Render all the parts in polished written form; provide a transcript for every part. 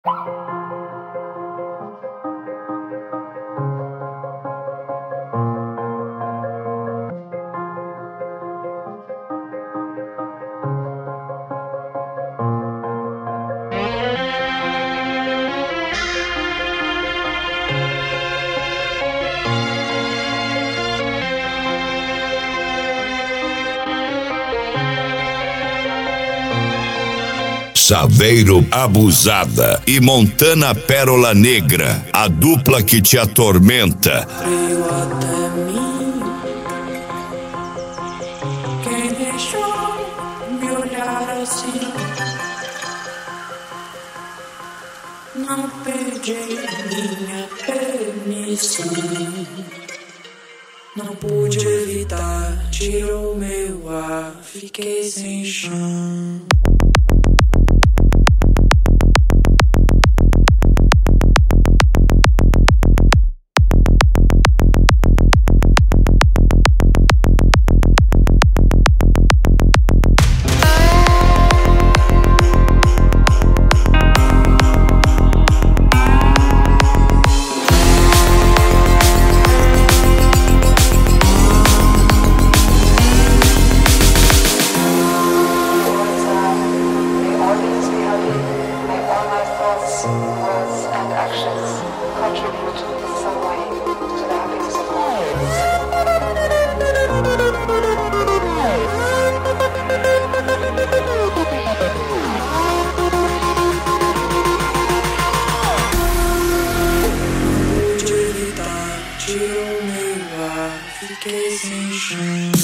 Saveiro Abusada e Montana Pérola Negra, a dupla que te atormenta. Veio até mim, quem deixou me olhar assim? Não pedi minha permissão, não pude evitar, tirou meu ar, fiquei sem chão. Tirou meu ar, fiquei sem chão.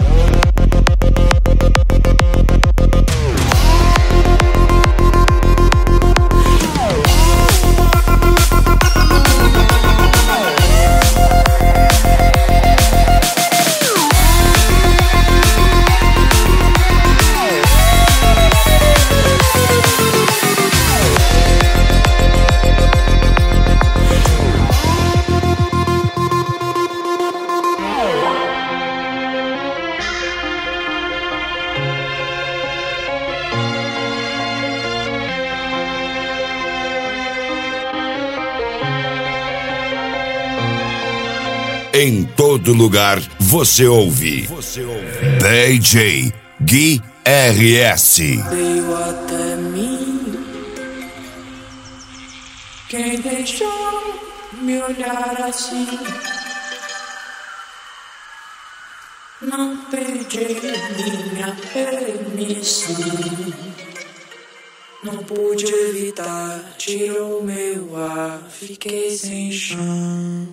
Em todo lugar você ouve. DJ Gui RS. Veio até mim, quem deixou me olhar assim? Não pedi minha permissão, não pude evitar, tirou meu ar, fiquei sem chão.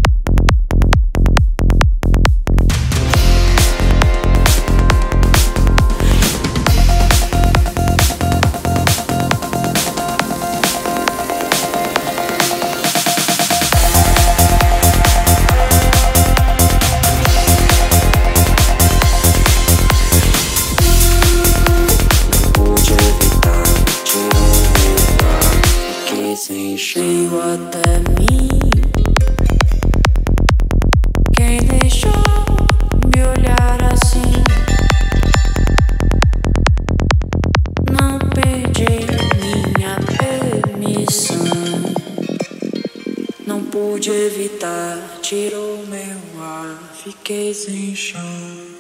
Veio até mim, quem deixou me olhar assim? Não pedi minha permissão, não pude evitar, tirou meu ar, fiquei sem chão.